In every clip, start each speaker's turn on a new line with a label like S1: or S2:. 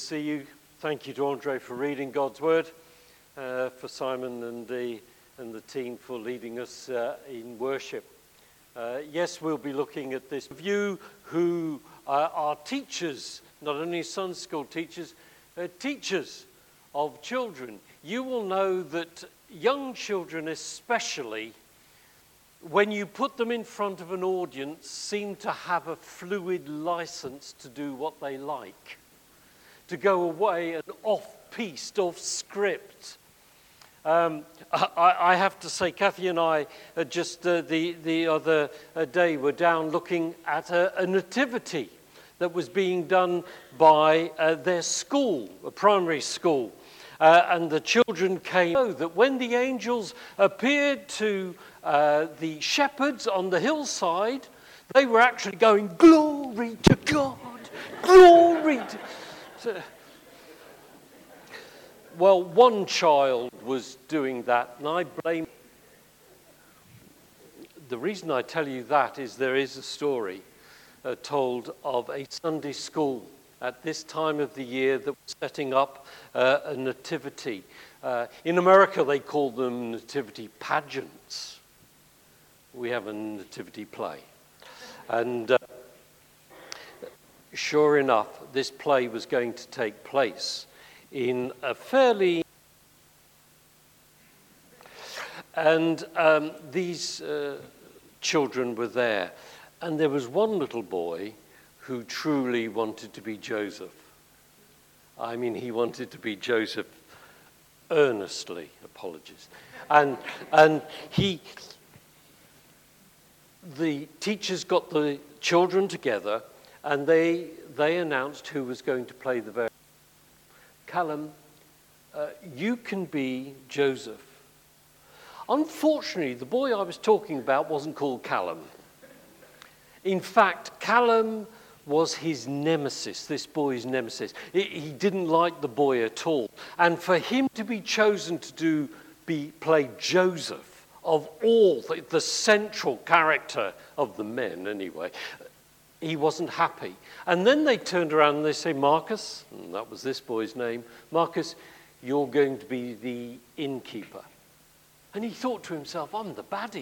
S1: see you. Thank you to Andre for reading God's Word, for Simon and the team for leading us in worship. Yes, we'll be looking at this. Of you who are teachers, not only Sunday school teachers, teachers of children, you will know that young children especially, when you put them in front of an audience, seem to have a fluid license to do what they like, to go away and off-piste, off-script. I have to say, Kathy and I just the other day were down looking at a nativity that was being done by their school, a primary school. And the children came to know that when the angels appeared to the shepherds on the hillside, they were actually going, "Glory to God, glory to..." Well, one child was doing that, and I blame. The reason I tell you that is there is a story told of a Sunday school at this time of the year that was setting up a nativity. In America, they call them nativity pageants. We have a nativity play. And sure enough, this play was going to take place in a fairly... And these children were there. And there was one little boy who truly wanted to be Joseph. I mean, he wanted to be Joseph earnestly, apologies. And the teachers got the children together and they announced who was going to play the very... Callum, you can be Joseph. Unfortunately, the boy I was talking about wasn't called Callum. In fact, Callum was his nemesis, this boy's nemesis. He didn't like the boy at all. And for him to be chosen to play Joseph, of all, the central character of the men anyway, he wasn't happy. And then they turned around and they say, "Marcus," and that was this boy's name, "Marcus, you're going to be the innkeeper." And he thought to himself, I'm the baddie.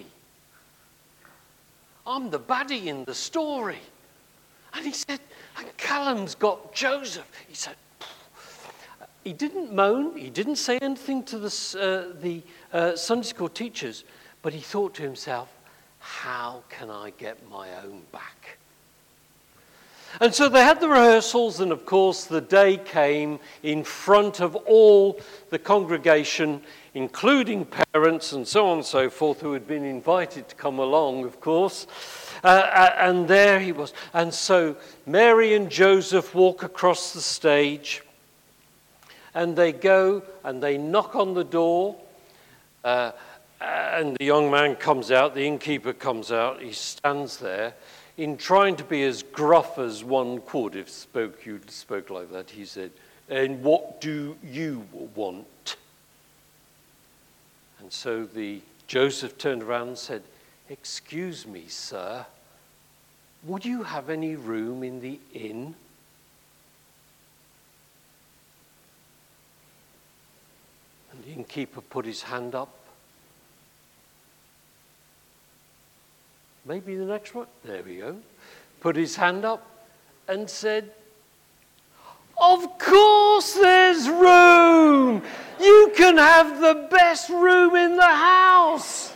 S1: I'm the baddie in the story. And he said, and Callum's got Joseph. He said, he didn't moan, he didn't say anything to the Sunday school teachers, but he thought to himself, how can I get my own back? And so they had the rehearsals, and of course the day came in front of all the congregation, including parents and so on and so forth, who had been invited to come along, of course. And there he was. And so Mary and Joseph walk across the stage, and they go and they knock on the door, and the young man comes out, the innkeeper comes out, he stands there. In trying to be as gruff as one could, if you spoke like that, he said, "And what do you want?" And so Joseph turned around and said, "Excuse me, sir, would you have any room in the inn?" And the innkeeper put his hand up. Maybe the next one. There we go. Put his hand up and said, "Of course there's room. You can have the best room in the house."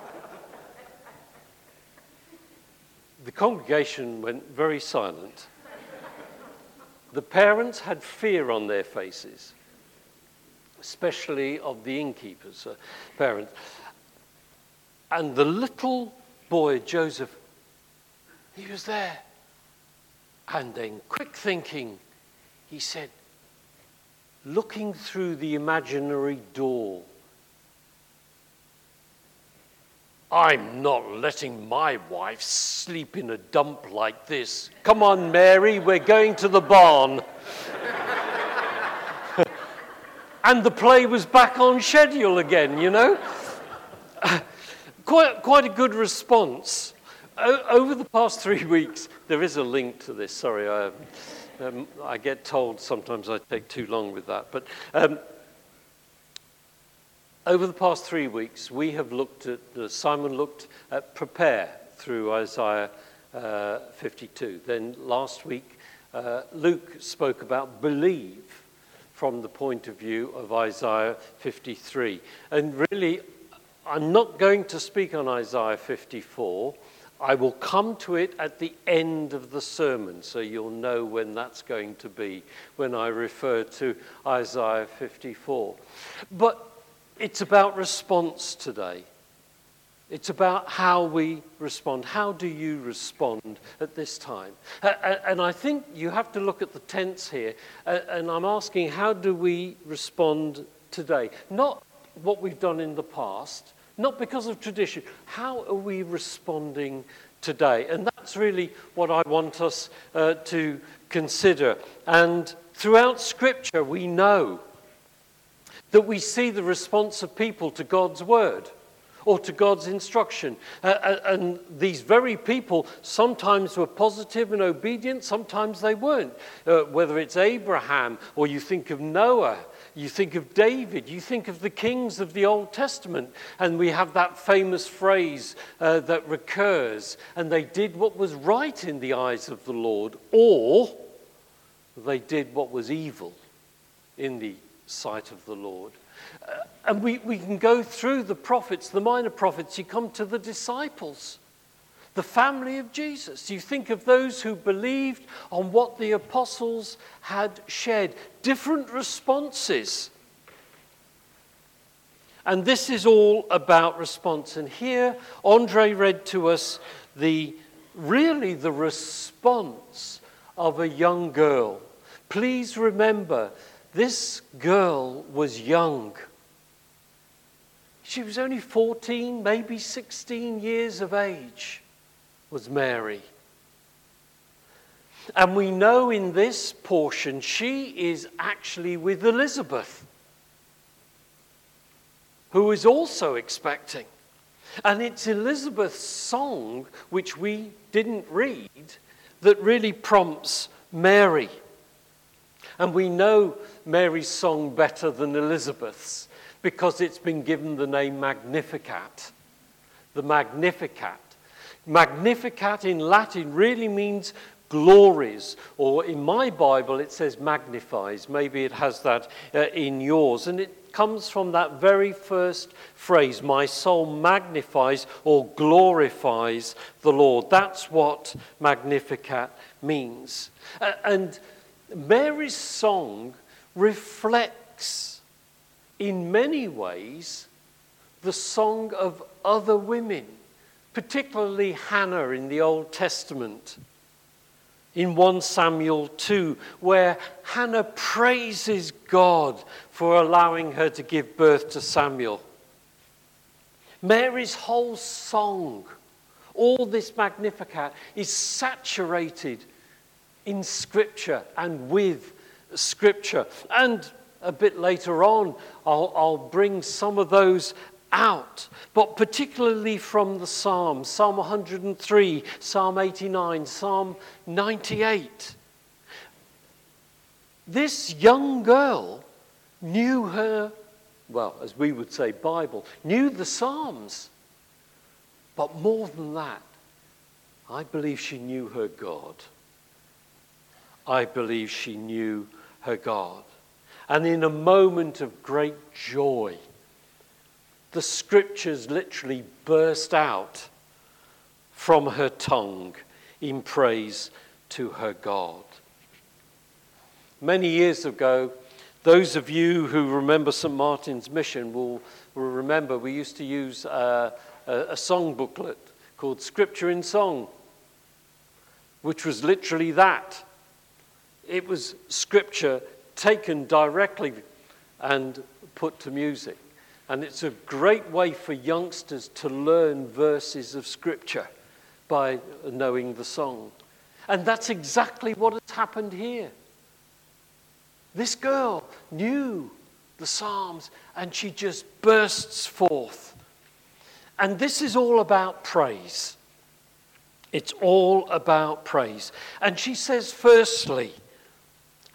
S1: The congregation went very silent. The parents had fear on their faces, especially of the innkeeper's parents. And the little boy, Joseph, he was there. And then, quick thinking, he said, looking through the imaginary door, "I'm not letting my wife sleep in a dump like this. Come on, Mary, we're going to the barn." And the play was back on schedule again, you know. Quite a good response. Over the past 3 weeks, there is a link to this. Sorry, I haven't I get told sometimes I take too long with that. But over the past 3 weeks, we have looked at, Simon looked at prepare through Isaiah 52. Then last week, Luke spoke about believe from the point of view of Isaiah 53. And really, I'm not going to speak on Isaiah 54. I will come to it at the end of the sermon, so you'll know when that's going to be, when I refer to Isaiah 54. But it's about response today. It's about how we respond. How do you respond at this time? And I think you have to look at the tense here, and I'm asking, how do we respond today? Not what we've done in the past, not because of tradition. How are we responding today? And that's really what I want us to consider. And throughout Scripture, we know that we see the response of people to God's word or to God's instruction. And these very people sometimes were positive and obedient, sometimes they weren't. Whether it's Abraham, or you think of Noah, you think of David, you think of the kings of the Old Testament, and we have that famous phrase that recurs, and they did what was right in the eyes of the Lord, or they did what was evil in the sight of the Lord. And we can go through the prophets, the minor prophets. You come to the disciples, the family of Jesus. You think of those who believed on what the apostles had shared. Different responses. And this is all about response. And here, Andre read to us the response of a young girl. Please remember, this girl was young. She was only 14, maybe 16 years of age, was Mary. And we know in this portion she is actually with Elizabeth, who is also expecting. And it's Elizabeth's song, which we didn't read, that really prompts Mary. And we know Mary's song better than Elizabeth's because it's been given the name Magnificat. The Magnificat. Magnificat in Latin really means glories, or in my Bible it says magnifies. Maybe it has that in yours. And it comes from that very first phrase, my soul magnifies or glorifies the Lord. That's what Magnificat means. And Mary's song reflects, in many ways, the song of other women, particularly Hannah in the Old Testament. In 1 Samuel 2, where Hannah praises God for allowing her to give birth to Samuel. Mary's whole song, all this Magnificat, is saturated in Scripture and with Scripture. And a bit later on, I'll bring some of those out, but particularly from the Psalms, Psalm 103, Psalm 89, Psalm 98. This young girl knew her, well, as we would say, Bible, knew the Psalms. But more than that, I believe she knew her God. I believe she knew her God. And in a moment of great joy, the Scriptures literally burst out from her tongue in praise to her God. Many years ago, those of you who remember St. Martin's Mission will remember we used to use a song booklet called Scripture in Song, which was literally that. It was Scripture taken directly and put to music. And it's a great way for youngsters to learn verses of Scripture by knowing the song. And that's exactly what has happened here. This girl knew the Psalms and she just bursts forth. And this is all about praise. It's all about praise. And she says, firstly,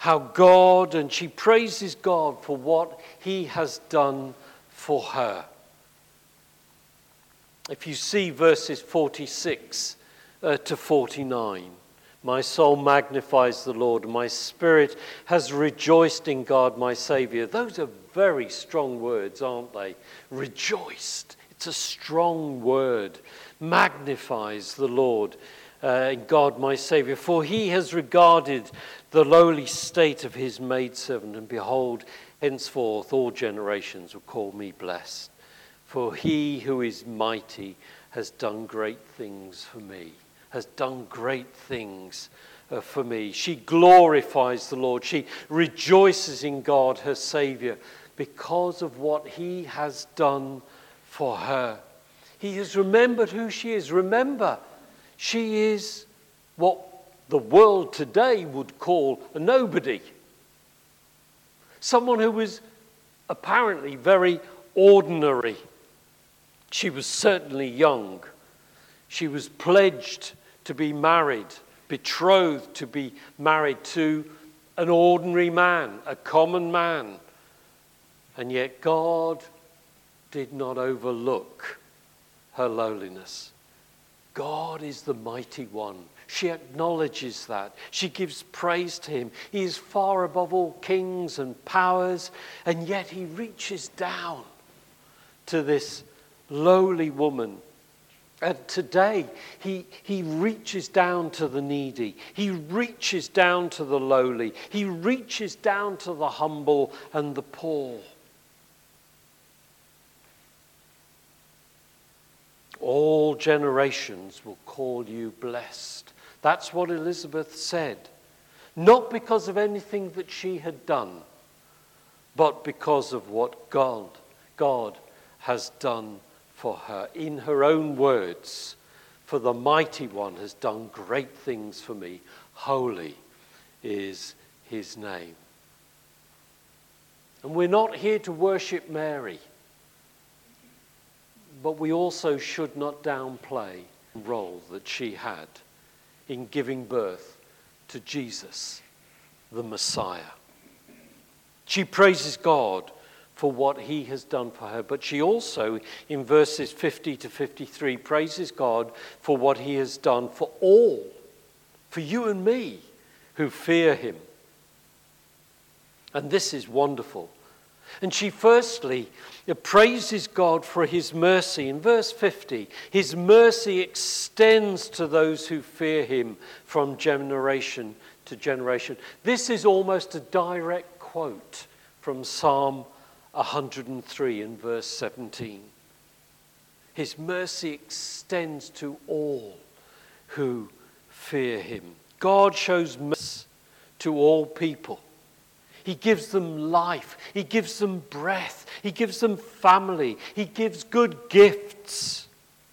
S1: and she praises God for what he has done for her. If you see verses 46 to 49, my soul magnifies the Lord, and my spirit has rejoiced in God my Saviour. Those are very strong words, aren't they? Rejoiced. It's a strong word. Magnifies the Lord in God my Saviour. For he has regarded the lowly state of his maidservant, and behold, henceforth all generations will call me blessed. For he who is mighty has done great things for me. Has done great things for me. She glorifies the Lord. She rejoices in God, her Saviour, because of what he has done for her. He has remembered who she is. Remember, she is what the world today would call a nobody. Someone who was apparently very ordinary. She was certainly young. She was pledged to be married, betrothed to be married to an ordinary man, a common man. And yet God did not overlook her lowliness. God is the mighty one. She acknowledges that. She gives praise to him. He is far above all kings and powers, and yet he reaches down to this lowly woman. And today, he reaches down to the needy. He reaches down to the lowly. He reaches down to the humble and the poor. All generations will call you blessed. That's what Elizabeth said. Not because of anything that she had done, but because of what God has done for her. In her own words, for the mighty one has done great things for me. Holy is his name. And we're not here to worship Mary, but we also should not downplay the role that she had in giving birth to Jesus, the Messiah. She praises God for what he has done for her. But she also, in verses 50 to 53, praises God for what he has done for all, for you and me who fear him. And this is wonderful. And she firstly praises God for his mercy. In verse 50, his mercy extends to those who fear him from generation to generation. This is almost a direct quote from Psalm 103 in verse 17. His mercy extends to all who fear him. God shows mercy to all people. He gives them life. He gives them breath. He gives them family. He gives good gifts.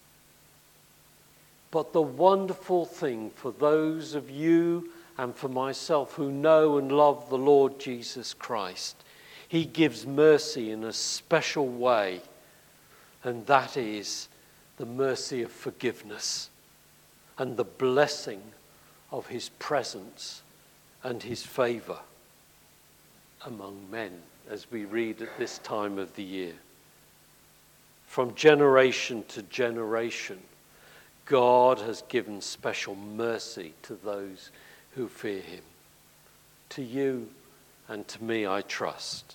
S1: But the wonderful thing for those of you and for myself who know and love the Lord Jesus Christ, he gives mercy in a special way, and that is the mercy of forgiveness and the blessing of his presence and his favor among men, as we read at this time of the year. From generation to generation, God has given special mercy to those who fear him. To you and to me, I trust.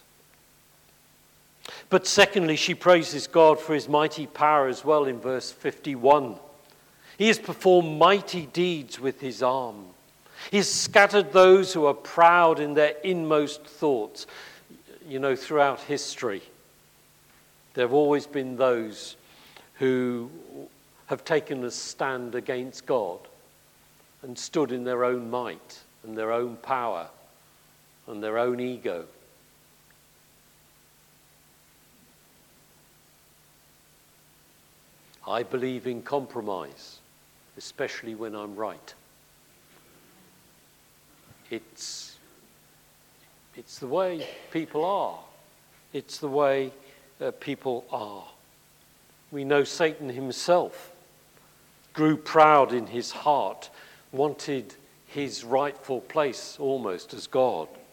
S1: But secondly, she praises God for his mighty power as well in verse 51. He has performed mighty deeds with his arm. He has scattered those who are proud in their inmost thoughts. You know, throughout history, there have always been those who have taken a stand against God and stood in their own might and their own power and their own ego. I believe in compromise, especially when I'm right. It's the way people are. It's the way people are. We know Satan himself grew proud in his heart, wanted his rightful place almost as God.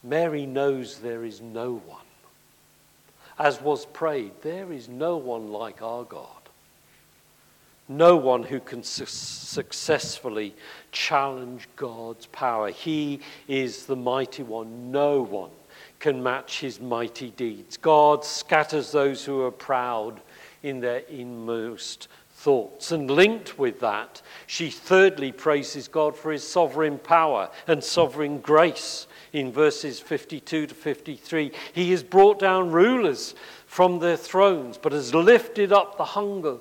S1: Mary knows there is no one. As was prayed, there is no one like our God. No one who can successfully challenge God's power. He is the mighty one. No one can match his mighty deeds. God scatters those who are proud in their inmost thoughts. And linked with that, she thirdly praises God for his sovereign power and sovereign grace. In verses 52 to 53, he has brought down rulers from their thrones, but has lifted up the hungry.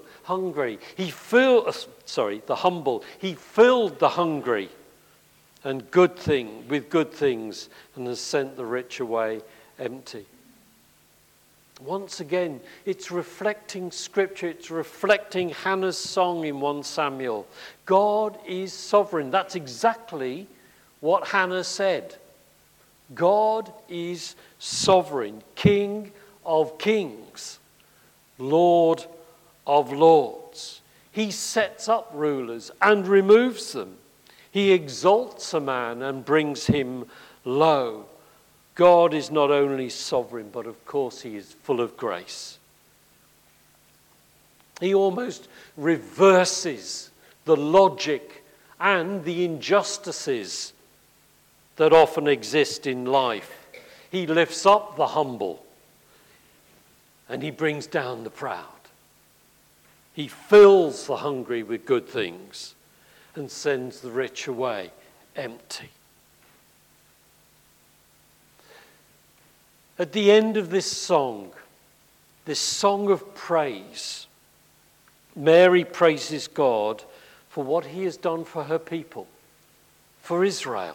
S1: The humble. He filled the hungry with good things, and has sent the rich away empty. Once again, it's reflecting Scripture. It's reflecting Hannah's song in 1 Samuel. God is sovereign. That's exactly what Hannah said. God is sovereign, King of kings, Lord of lords. He sets up rulers and removes them. He exalts a man and brings him low. God is not only sovereign, but of course he is full of grace. He almost reverses the logic and the injustices that often exist in life. He lifts up the humble and he brings down the proud. He fills the hungry with good things and sends the rich away empty. At the end of this song of praise, Mary praises God for what he has done for her people, for Israel.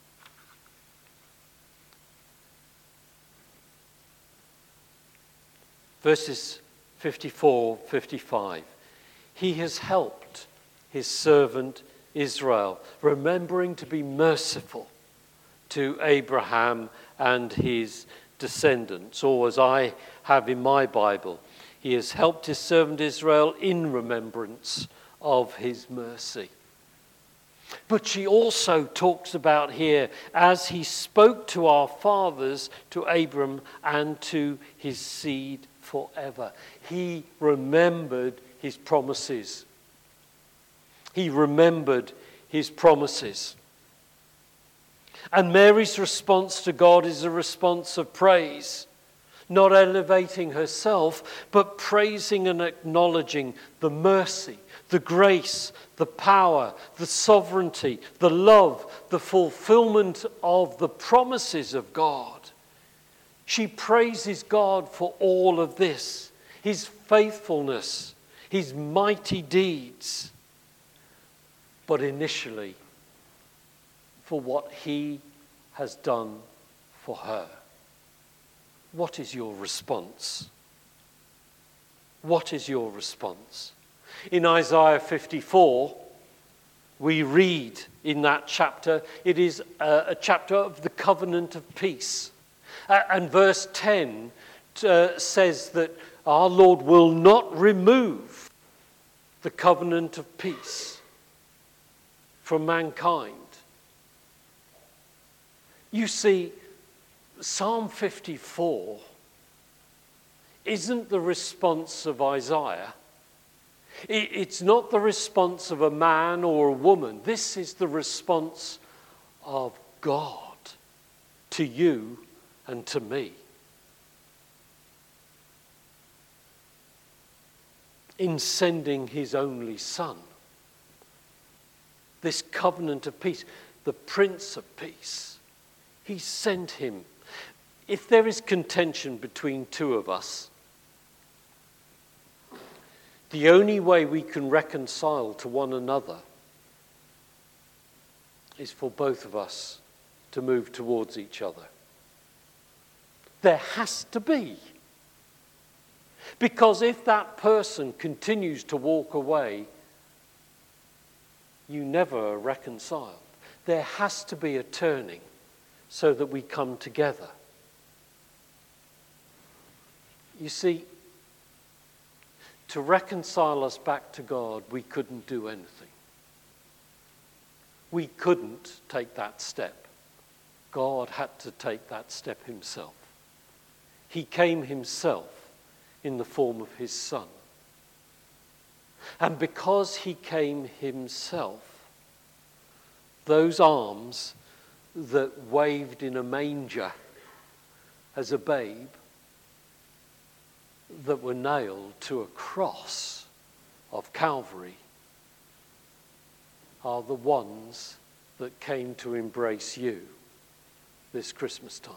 S1: Verses 54, 55. He has helped his servant Israel, remembering to be merciful to Abraham and his descendants. Or as I have in my Bible, he has helped his servant Israel in remembrance of his mercy. But she also talks about here, as he spoke to our fathers, to Abram and to his seed forever. He remembered his promises. He remembered his promises. And Mary's response to God is a response of praise, not elevating herself, but praising and acknowledging the mercy, the grace, the power, the sovereignty, the love, the fulfillment of the promises of God. She praises God for all of this, his faithfulness, his mighty deeds, but initially for what he has done for her. What is your response? What is your response? In Isaiah 54, we read in that chapter, it is a chapter of the covenant of peace. And verse 10 says that our Lord will not remove the covenant of peace from mankind. You see, Psalm 54 isn't the response of Isaiah. It's not the response of a man or a woman. This is the response of God to you and to me. In sending his only Son, this covenant of peace, the Prince of Peace, he sent him. If there is contention between two of us, the only way we can reconcile to one another is for both of us to move towards each other. There has to be. Because if that person continues to walk away, you never are reconciled. There has to be a turning so that we come together. You see, to reconcile us back to God, we couldn't do anything. We couldn't take that step. God had to take that step himself. He came himself in the form of his Son. And because he came himself, those arms that waved in a manger as a babe, that were nailed to a cross of Calvary, are the ones that came to embrace you this Christmas time.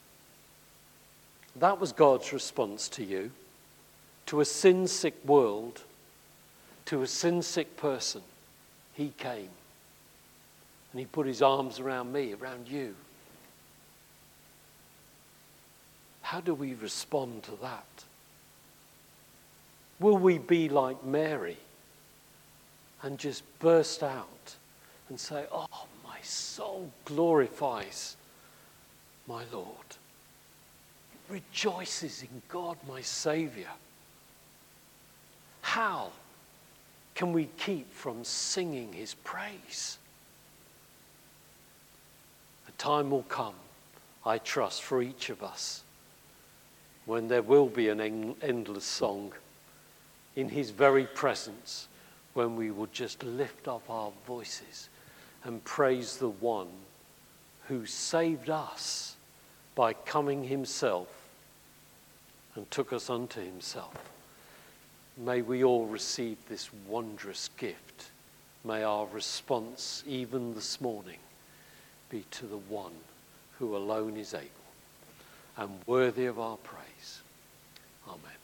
S1: That was God's response to you, to a sin-sick world, to a sin-sick person. He came and he put his arms around me, around you. How do we respond to that? Will we be like Mary and just burst out and say, oh, my soul glorifies my Lord. It rejoices in God, my Saviour. How can we keep from singing his praise? A time will come, I trust, for each of us when there will be an endless song in his very presence, when we will just lift up our voices and praise the one who saved us by coming himself and took us unto himself. May we all receive this wondrous gift. May our response, even this morning, be to the one who alone is able and worthy of our praise. Amen.